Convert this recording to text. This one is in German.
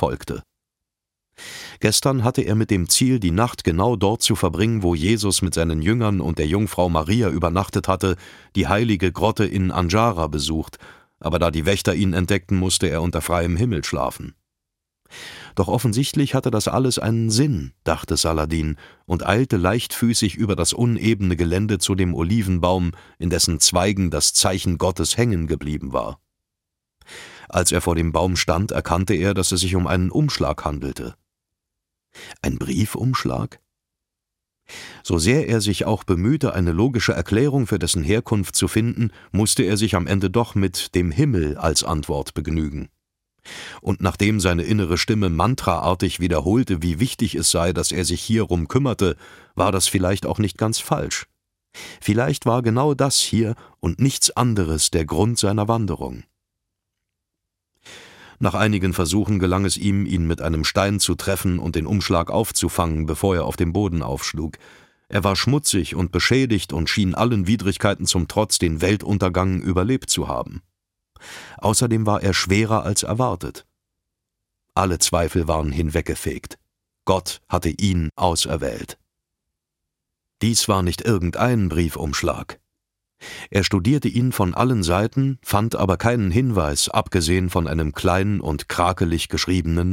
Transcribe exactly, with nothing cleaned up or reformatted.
folgte. Gestern hatte er mit dem Ziel, die Nacht genau dort zu verbringen, wo Jesus mit seinen Jüngern und der Jungfrau Maria übernachtet hatte, die heilige Grotte in Andjara besucht, aber da die Wächter ihn entdeckten, musste er unter freiem Himmel schlafen. Doch offensichtlich hatte das alles einen Sinn, dachte Saladin, und eilte leichtfüßig über das unebene Gelände zu dem Olivenbaum, in dessen Zweigen das Zeichen Gottes hängen geblieben war. Als er vor dem Baum stand, erkannte er, dass es sich um einen Umschlag handelte. Ein Briefumschlag? So sehr er sich auch bemühte, eine logische Erklärung für dessen Herkunft zu finden, musste er sich am Ende doch mit dem Himmel als Antwort begnügen. Und nachdem seine innere Stimme mantraartig wiederholte, wie wichtig es sei, dass er sich hierum kümmerte, war das vielleicht auch nicht ganz falsch. Vielleicht war genau das hier und nichts anderes der Grund seiner Wanderung. Nach einigen Versuchen gelang es ihm, ihn mit einem Stein zu treffen und den Umschlag aufzufangen, bevor er auf dem Boden aufschlug. Er war schmutzig und beschädigt und schien allen Widrigkeiten zum Trotz den Weltuntergang überlebt zu haben. Außerdem war er schwerer als erwartet. Alle Zweifel waren hinweggefegt. Gott hatte ihn auserwählt. Dies war nicht irgendein Briefumschlag. Er studierte ihn von allen Seiten, fand aber keinen Hinweis, abgesehen von einem kleinen und krakelig geschriebenen